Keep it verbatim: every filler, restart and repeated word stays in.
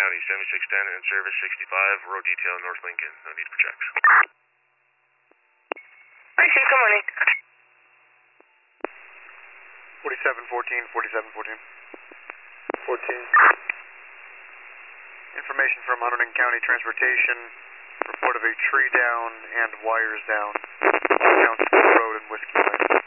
County, seventy-six ten and service sixty-five, road detail North Lincoln. No need for checks. I see, good morning. forty-seven fourteen, forty-seven fourteen. fourteen. Information from Hunterdon County Transportation. Report of a tree down and wires down. Counts Road and Whiskey Lane.